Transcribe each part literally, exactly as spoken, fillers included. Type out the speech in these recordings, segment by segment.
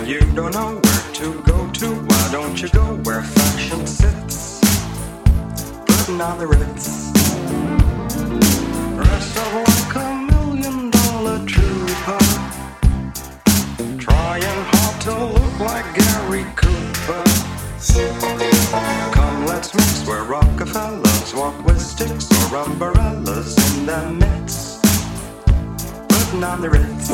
you don't know where to go to, why don't you go where fashion sits? Putting on the Ritz. Dressed up like a million dollar trooper, trying hard to look like Gary Cooper. Come, let's mix where Rockefellers walk with sticks or umbrellas in their midst. Putting on the Ritz.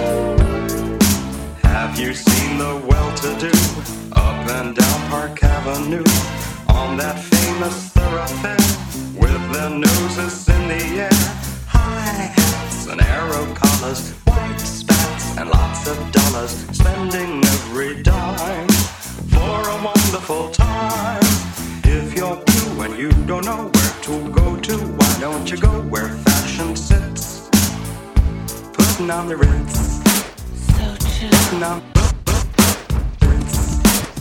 Have you seen the well-to-do up and down Park Avenue on that famous thoroughfare with their noses in the air? High hats and arrow collars, white spats and lots of dollars, spending every dime for a wonderful time. If you're blue and you don't know where to go to, why don't you go where fashion sits? Putting on the Ritz. Putting on the Ritz.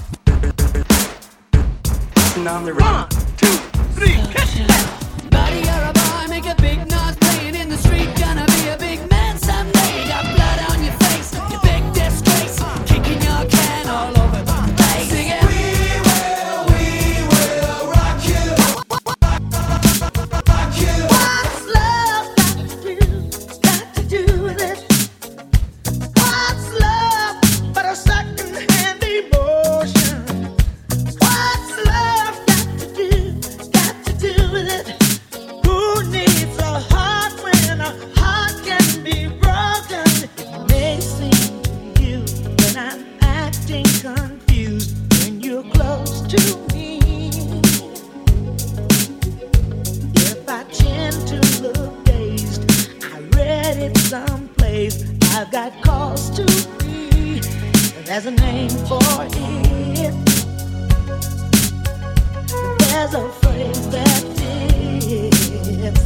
Putting on the Ritz. One, two, three, buddy, you're a boy, make a big noise playing in the street. Gonna be a big man someday. Got blood on your face, you big disgrace, kicking your can all over the place. Sing it. We will, we will rock you, rock you. What's love got to do, got to do with it? What's love but a second-hand emotion? What's love got to do, got to do with it? Who needs a heart when a heart can be broken? It may seem to you that I'm acting confused when you're close to me. If I tend to look dazed, I read it someplace. I've got cause to be. There's a name for it. There's a phrase that fits.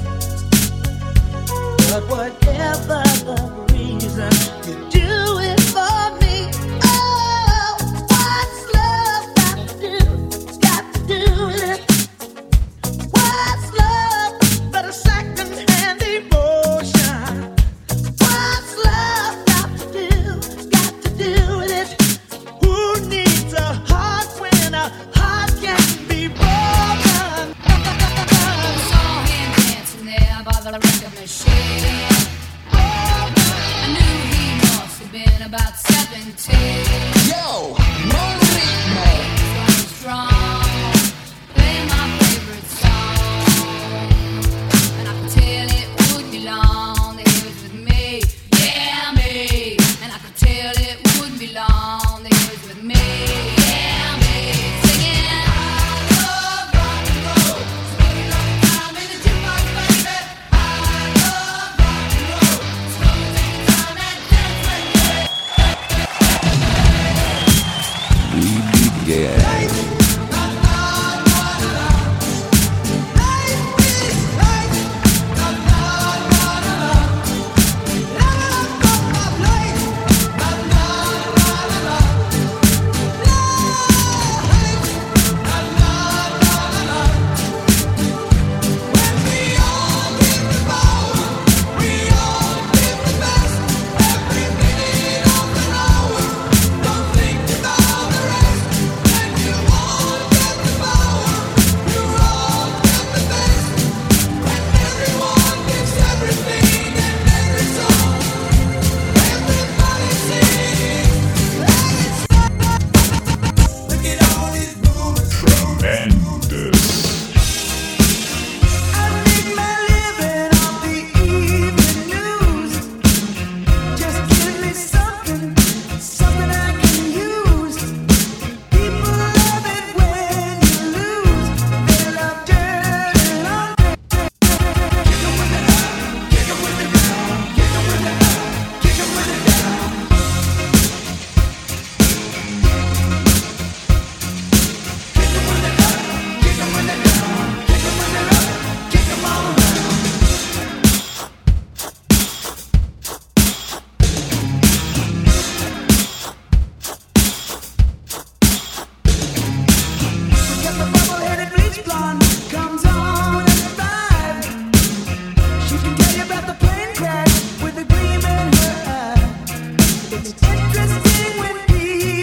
But whatever the reason, you do it for me. Oh, what's love got to do? Got to do with it. What's love but a second-hand emotion? What's love got to do? Got to do with it. Who needs a heart when a heart can be broken? Saw him dancing there by the record machine. I knew he must have been about seventeen. Yo, no ritmo. Strong, strong, play my favorite song, and I could tell it would be long that he was with me, yeah me. And I could tell it wouldn't be long that he was with me, yeah me. Singing, I love rock and roll, spending a lot of time in the jukebox, baby. I love rock and roll, so you take your time and dance with me. Yeah. It's interesting when people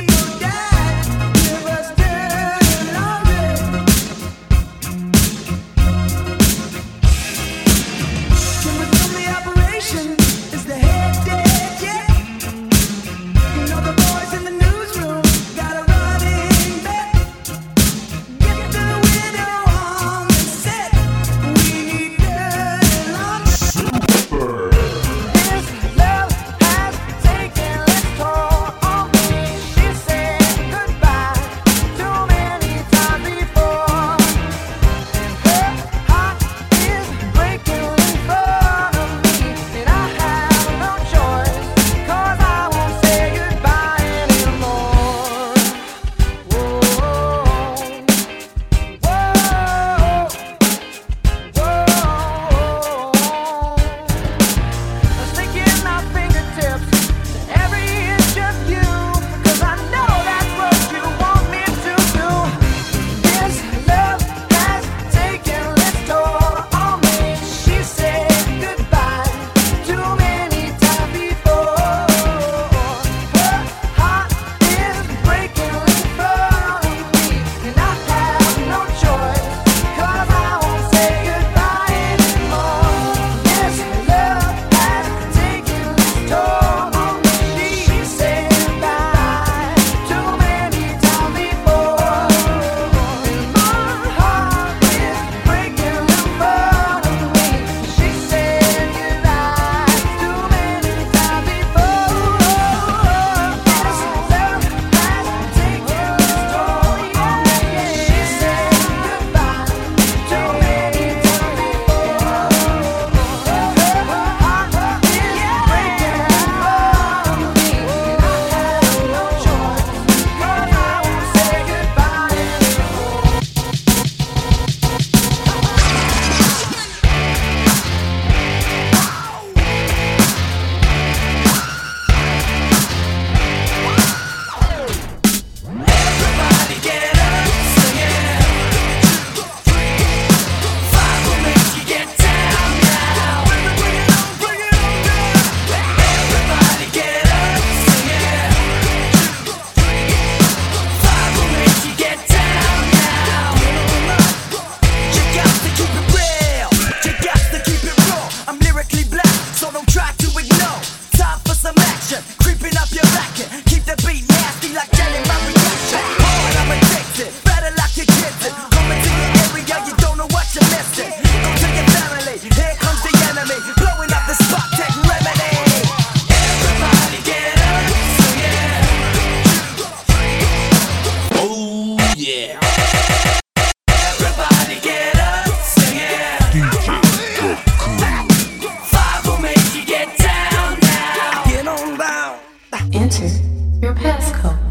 Five will make you get down now. Get on down. Enter your passcode.